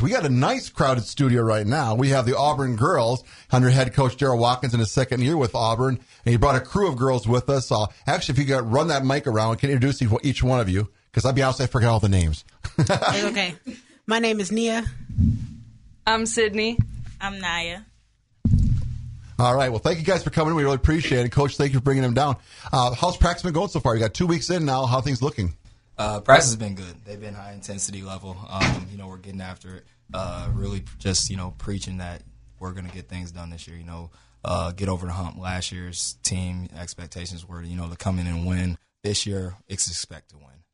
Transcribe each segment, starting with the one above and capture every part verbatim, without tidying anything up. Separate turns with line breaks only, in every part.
We got a nice crowded studio right now. We have the Auburn girls under head coach Darryl Watkins in his second year with Auburn, and he brought a crew of girls with us. Uh, actually, if you could run that mic around, can you introduce each one of you? Because I'll be honest, I forgot all the names.
It's okay. My name is Nia.
I'm Sydney.
I'm Naya.
All right. Well, thank you guys for coming. We really appreciate it. Coach, thank you for bringing them down. Uh, how's practice been going so far? You got two weeks in now. How are things looking?
Uh, practice has been good. They've been high intensity level. Um, you know, we're getting after it. Uh, really just, you know, preaching that we're going to get things done this year. You know, uh, get over the hump. Last year's team expectations were, you know, to come in and win. This year, it's expect to win.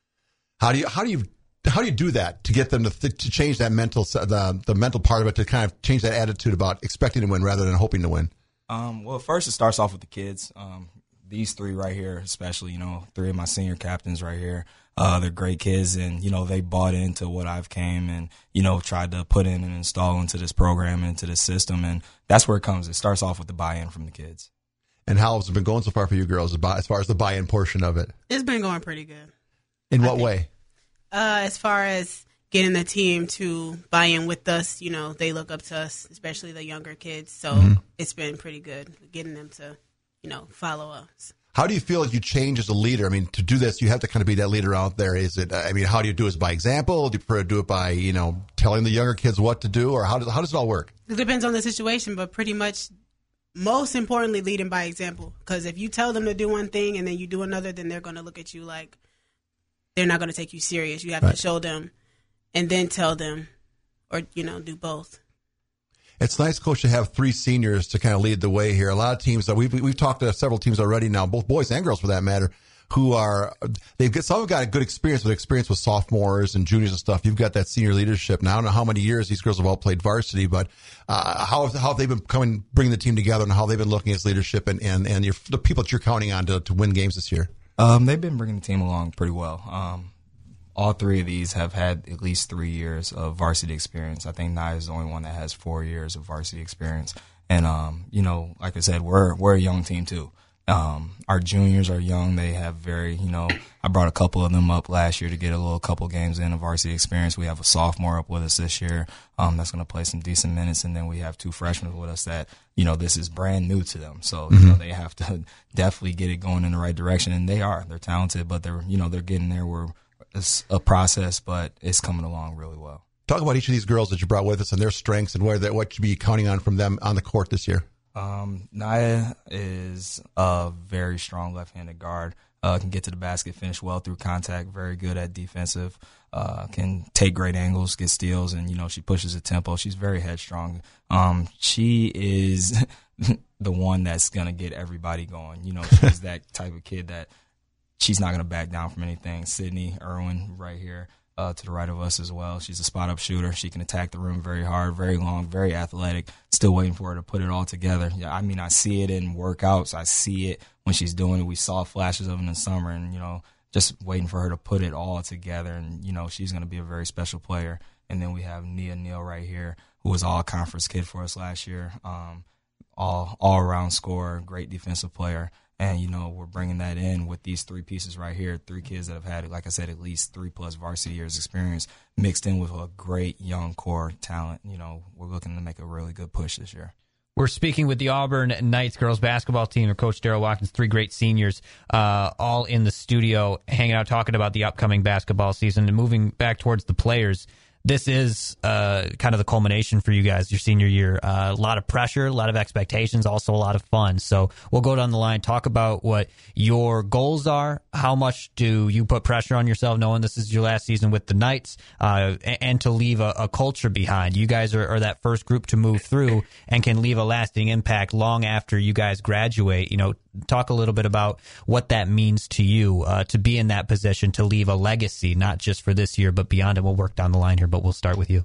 How do you, how do you, How do you do that to get them to th- to change that mental the the mental part of it, to kind of change that attitude about expecting to win rather than hoping to win?
Um, well, first it starts off with the kids. Um, these three right here, especially, you know, three of my senior captains right here. Uh, they're great kids, and you know they bought into what I've came and you know tried to put in and install into this program, into this system, and that's where it comes. It starts off with the buy-in from the kids.
And how has it been going so far for you girls, as far as the buy-in portion of it?
It's been going pretty good.
In
I
what
think.
way?
Uh, as far as getting the team to buy in with us, you know, they look up to us, especially the younger kids. So mm-hmm. It's been pretty good getting them to, you know, follow us.
How do you feel like you change as a leader? I mean, to do this, you have to kind of be that leader out there. Is it? I mean, how do you do it? By example? Do you prefer to do it by, you know, telling the younger kids what to do, or how does how does it all work?
It depends on the situation, but pretty much, most importantly, leading by example. Because if you tell them to do one thing and then you do another, then they're going to look at you like they're not going to take you serious. You have right. to show them and then tell them, or, you know, do both.
It's nice, Coach, to have three seniors to kind of lead the way here. A lot of teams, that we've we've talked to several teams already now, both boys and girls for that matter, who are, they've got, some have got a good experience with experience with sophomores and juniors and stuff. You've got that senior leadership. Now, I don't know how many years these girls have all played varsity, but uh, how, have, how have they been coming, bringing the team together, and how they've been looking as leadership and, and, and your, the people that you're counting on to, to win games this year?
Um, they've been bringing the team along pretty well. Um, all three of these have had at least three years of varsity experience. I think Naya is the only one that has four years of varsity experience. And, um, you know, like I said, we're we're a young team too. Um, our juniors are young. They have very, you know, I brought a couple of them up last year to get a little couple games in of varsity experience. We have a sophomore up with us this year um, that's going to play some decent minutes. And then we have two freshmen with us that, you know, this is brand new to them. So, mm-hmm. you know, they have to definitely get it going in the right direction. And they are. They're talented, but they're, you know, they're getting there. We're, it's a process, but it's coming along really well.
Talk about each of these girls that you brought with us and their strengths and where they, what you be counting on from them on the court this year.
Um, Naya is a very strong left-handed guard, uh, can get to the basket, finish well through contact, very good at defensive, uh, can take great angles, get steals, and, you know, she pushes the tempo. She's very headstrong. Um, she is the one that's going to get everybody going. You know, she's that type of kid that she's not going to back down from anything. Sydney Irwin right here. Uh, to the right of us as well. She's a spot-up shooter. She can attack the rim very hard, very long, very athletic. Still waiting for her to put it all together. Yeah, I mean, I see it in workouts. I see it when she's doing it. We saw flashes of it in the summer, and, you know, just waiting for her to put it all together. And, you know, she's going to be a very special player. And then we have Nia Neal right here, who was all-conference kid for us last year, um, all, all-around scorer, great defensive player. And, you know, we're bringing that in with these three pieces right here, three kids that have had, like I said, at least three-plus varsity years experience mixed in with a great young core talent. You know, we're looking to make a really good push this year.
We're speaking with the Auburn Knights girls basketball team and Coach Darryl Watkins, three great seniors, uh, all in the studio, hanging out, talking about the upcoming basketball season. And moving back towards the players, this is uh, kind of the culmination for you guys, your senior year. Uh, a lot of pressure, a lot of expectations, also a lot of fun. So we'll go down the line, talk about what your goals are. How much do you put pressure on yourself knowing this is your last season with the Knights, uh, and to leave a, a culture behind? You guys are, are that first group to move through and can leave a lasting impact long after you guys graduate. You know, talk a little bit about what that means to you, uh, to be in that position, to leave a legacy, not just for this year, but beyond. And we'll work down the line here, but we'll start with you.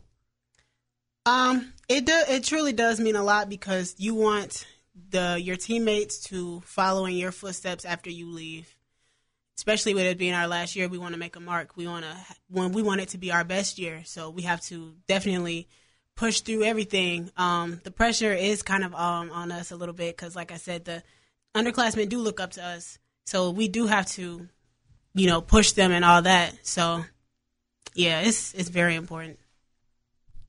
Um, it do, it truly does mean a lot because you want the your teammates to follow in your footsteps after you leave. Especially with it being our last year, we want to make a mark. We want to when we want it to be our best year, so we have to definitely push through everything. Um, the pressure is kind of um, on us a little bit because, like I said, the underclassmen do look up to us, so we do have to, you know, push them and all that. So, yeah, it's it's very important.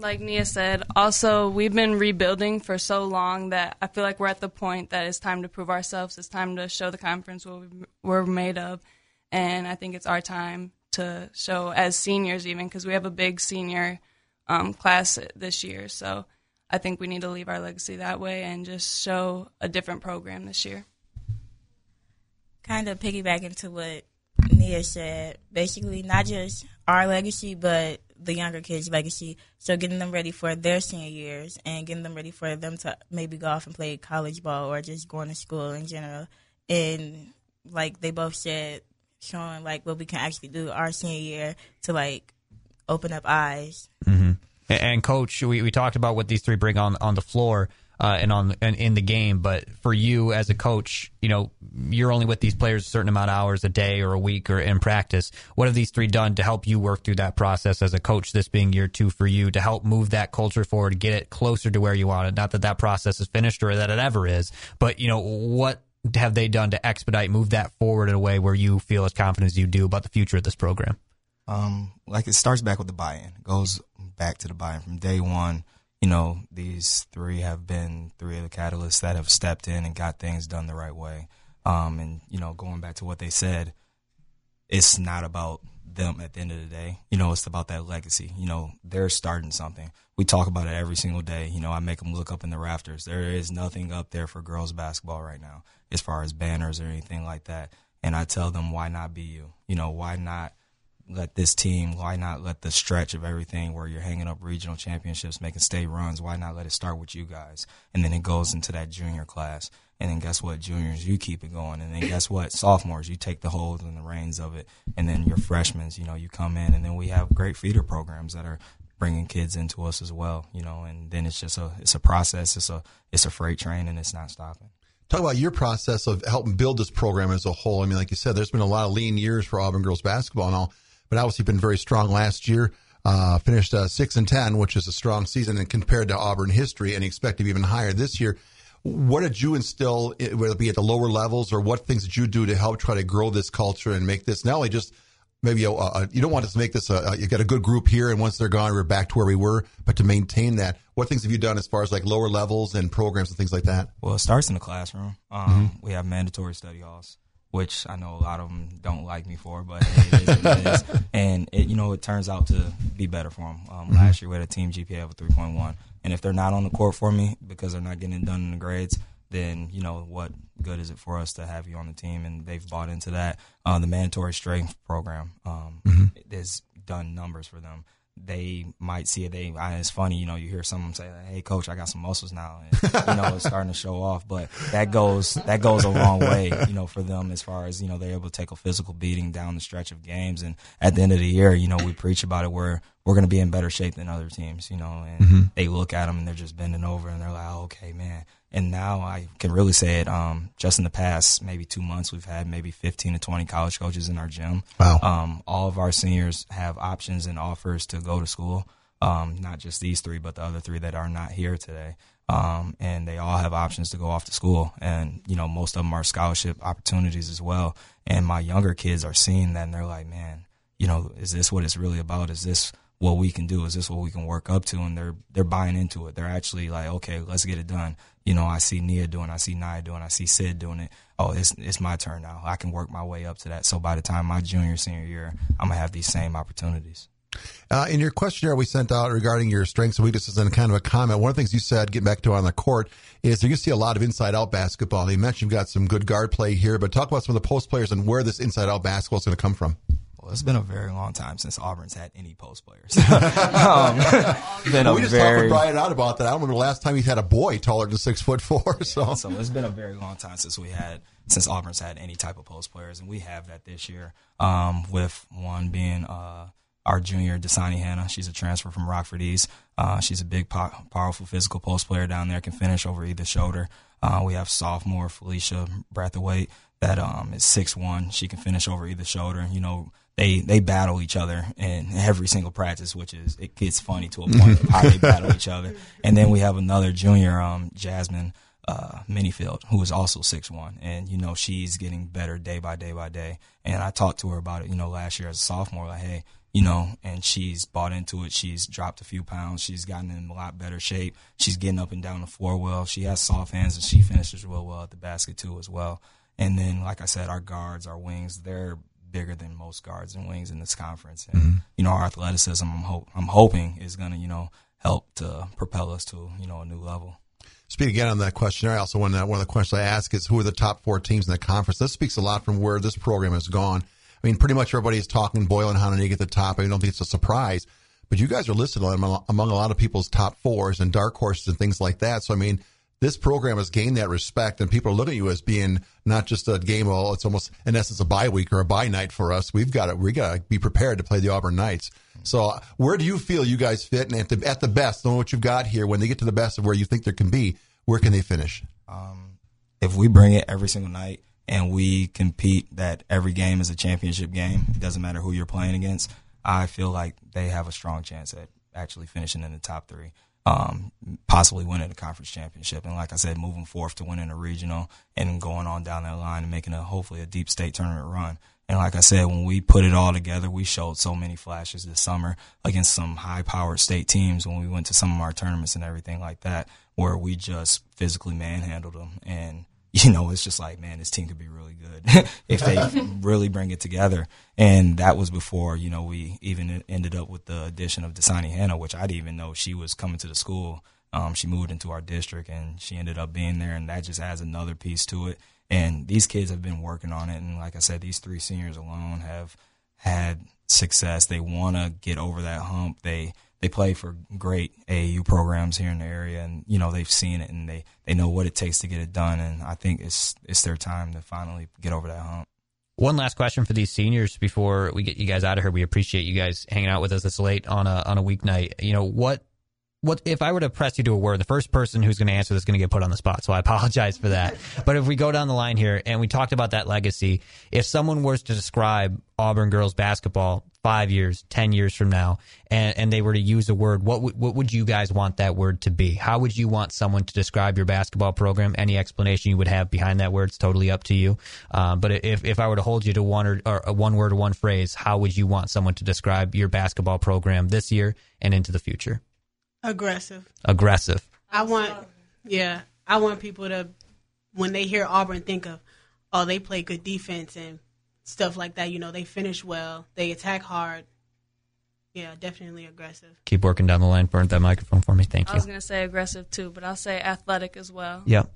Like Nia said, also, we've been rebuilding for so long that I feel like we're at the point that it's time to prove ourselves. It's time to show the conference what we're made of. And I think it's our time to show as seniors even, because we have a big senior um, class this year. So I think we need to leave our legacy that way and just show a different program this year.
Kind of piggybacking to what Nia said, basically not just our legacy, but the younger kids' legacy. So getting them ready for their senior years and getting them ready for them to maybe go off and play college ball or just going to school in general. And like they both said, showing like what we can actually do our senior year to like open up eyes.
Mm-hmm. And Coach, we, we talked about what these three bring on on the floor uh, and on and in the game. But for you as a coach, you know, you're only with these players a certain amount of hours a day or a week or in practice. What have these three done to help you work through that process as a coach, this being year two for you, to help move that culture forward, get it closer to where you want it? Not that that process is finished or that it ever is, but, you know, what have they done to expedite, move that forward in a way where you feel as confident as you do about the future of this program?
Um, like it starts back with the buy-in. It goes back to the buy-in from day one. You know, these three have been three of the catalysts that have stepped in and got things done the right way. Um, and, you know, going back to what they said, it's not about them at the end of the day. You know, it's about that legacy. You know, they're starting something. We talk about it every single day. You know, I make them look up in the rafters. There is nothing up there for girls basketball right now as far as banners or anything like that. And I tell them, why not be you? You know, why not let this team, why not let the stretch of everything where you're hanging up regional championships, making state runs, why not let it start with you guys? And then it goes into that junior class. And then guess what? Juniors, you keep it going. And then guess what? Sophomores, you take the hold and the reins of it. And then your freshmen, you know, you come in. And then we have great feeder programs that are bringing kids into us as well, you know. And then it's just a it's a process. It's a it's a freight train, and it's not stopping.
Talk about your process of helping build this program as a whole. I mean, like you said, there's been a lot of lean years for Auburn girls basketball and all, but obviously been very strong last year. Uh, finished uh, six and ten, which is a strong season, and compared to Auburn history, and expect to be even higher this year. What did you instill, whether it be at the lower levels, or what things did you do to help try to grow this culture and make this not only just maybe a, a, you don't want us to make this a, a you got a good group here, and once they're gone, we're back to where we were, but to maintain that. What things have you done as far as like lower levels and programs and things like that?
Well, it starts in the classroom. Um, mm-hmm. We have mandatory study halls, which I know a lot of them don't like me for, but it is what it is. And, it, you know, it turns out to be better for them. Um, mm-hmm. Last year we had a team G P A of a three point one. And if they're not on the court for me because they're not getting it done in the grades, then, you know, what good is it for us to have you on the team? And they've bought into that. Uh, the mandatory strength program um, mm-hmm. has done numbers for them. They might see it. They, I, it's funny, you know, you hear someone say, "Hey, coach, I got some muscles now," and you know, it's starting to show off. But that goes that goes a long way, you know, for them as far as, you know, they're able to take a physical beating down the stretch of games. And at the end of the year, you know, we preach about it. We're we're going to be in better shape than other teams, you know. And mm-hmm. they look at them and they're just bending over and they're like, "Oh, okay, man." And now I can really say it. Um, just in the past maybe two months, we've had maybe fifteen to twenty college coaches in our gym.
Wow.
Um, all of our seniors have options and offers to go to school. Um, not just these three, but the other three that are not here today. Um, and they all have options to go off to school. And, you know, most of them are scholarship opportunities as well. And my younger kids are seeing that and they're like, man, you know, is this what it's really about? Is this what we can do? Is this what we can work up to? And they're they're buying into it. They're actually like, okay, let's get it done. You know, I see Nia doing, I see Nia doing, I see Sid doing it. Oh, it's it's my turn now. I can work my way up to that. So by the time my junior, senior year, I'm going to have these same opportunities.
Uh, in your questionnaire we sent out regarding your strengths and weaknesses and kind of a comment, one of the things you said, getting back to on the court, is you're going to see a lot of inside-out basketball. You mentioned you've got some good guard play here, but talk about some of the post players and where this inside-out basketball is going to come from.
Well, it's been a very long time since Auburn's had any post players. um, been
well,
a
we just
very,
talked with Brian out about that. I don't remember the last time he's had a boy taller than six foot four. So.
Yeah, so it's been a very long time since we had since Auburn's had any type of post players, and we have that this year. Um, with one being uh, our junior Dasani Hannah. She's a transfer from Rockford East. Uh, she's a big, po- powerful physical post player down there. Can finish over either shoulder. Uh, we have sophomore Felicia Brathwaite that um, is six one. She can finish over either shoulder. You know. They they battle each other in every single practice, which is, it gets funny to a point of how they battle each other. And then we have another junior, um, Jasmine uh, Minifield, who is also six one. And, you know, she's getting better day by day by day. And I talked to her about it, you know, last year as a sophomore, like, hey, you know, and she's bought into it. She's dropped a few pounds. She's gotten in a lot better shape. She's getting up and down the floor well. She has soft hands, and she finishes real well at the basket too as well. And then, like I said, our guards, our wings, they're bigger than most guards and wings in this conference. And, mm-hmm. you know, our athleticism, I'm, hope, I'm hoping, is going to, you know, help to propel us to, you know, a new level.
Speaking again on that questionnaire, I also want to, one of the questions I ask is who are the top four teams in the conference? This speaks a lot from where this program has gone. I mean, pretty much everybody is talking Boyle and Hononegah at the top. I don't think it's a surprise, but you guys are listed among a lot of people's top fours and dark horses and things like that. So, I mean, this program has gained that respect, and people are looking at you as being not just a game. Well, it's almost in essence a bye week or a bye night for us. We've got to we got to be prepared to play the Auburn Knights. So, where do you feel you guys fit? And at the, at the best, knowing what you've got here, when they get to the best of where you think there can be, where can they finish?
Um, if we bring it every single night, and we compete that every game is a championship game, it doesn't matter who you're playing against, I feel like they have a strong chance at actually finishing in the top three, um, possibly winning the conference championship. And like I said, moving forth to winning a regional and going on down that line and making a hopefully a deep state tournament run. And like I said, when we put it all together, we showed so many flashes this summer against some high-powered state teams when we went to some of our tournaments and everything like that, where we just physically manhandled them. And you know, it's just like, man, this team could be really good if they really bring it together. And that was before, you know, we even ended up with the addition of Dasani Hannah, which I didn't even know she was coming to the school. Um, she moved into our district, and she ended up being there, and that just adds another piece to it. And these kids have been working on it. And like I said, these three seniors alone have had success. They want to get over that hump. They They play for great A A U programs here in the area, and you know they've seen it and they, they know what it takes to get it done. And I think it's it's their time to finally get over that hump.
One last question for these seniors before we get you guys out of here. We appreciate you guys hanging out with us this late on a on a weeknight. You know what? What if I were to press you to a word? The first person who's going to answer this is going to get put on the spot, so I apologize for that. But if we go down the line here and we talked about that legacy, if someone was to describe Auburn girls basketball five years, ten years from now, and, and they were to use a word, what would what would you guys want that word to be? How would you want someone to describe your basketball program? Any explanation you would have behind that word is totally up to you. Um, but if if I were to hold you to one or, or a one word or one phrase, how would you want someone to describe your basketball program this year and into the future?
Aggressive.
Aggressive.
I want, yeah, I want people to, when they hear Auburn, think of, oh, they play good defense and stuff like that. You know, they finish well, they attack hard. Yeah, definitely aggressive.
Keep working down the line. Burn that microphone for me. Thank you.
I was going to say aggressive too, but I'll say athletic as well.
Yep.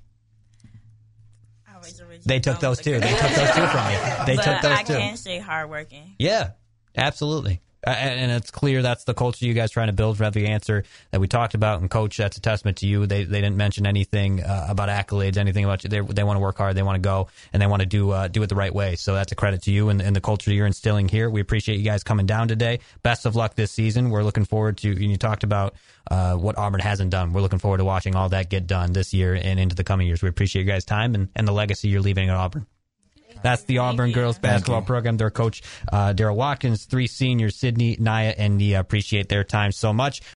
I was originally
They took those two. They took those two from you. They
but
took those
I
two.
can say hardworking.
Yeah, absolutely. Uh, and it's clear that's the culture you guys trying to build for every answer that we talked about. And Coach, that's a testament to you. They they didn't mention anything uh, about accolades, anything about you. They they want to work hard, they want to go, and they want to do uh, do it the right way. So that's a credit to you and, and the culture you're instilling here. We appreciate you guys coming down today. Best of luck this season. We're looking forward to. You talked about uh, what Auburn hasn't done. We're looking forward to watching all that get done this year and into the coming years. We appreciate you guys' time and, and the legacy you're leaving at Auburn. That's the Auburn girls basketball program. Their coach, uh, Daryl Watkins, three seniors, Sydney, Naya, and Nia. Appreciate their time so much.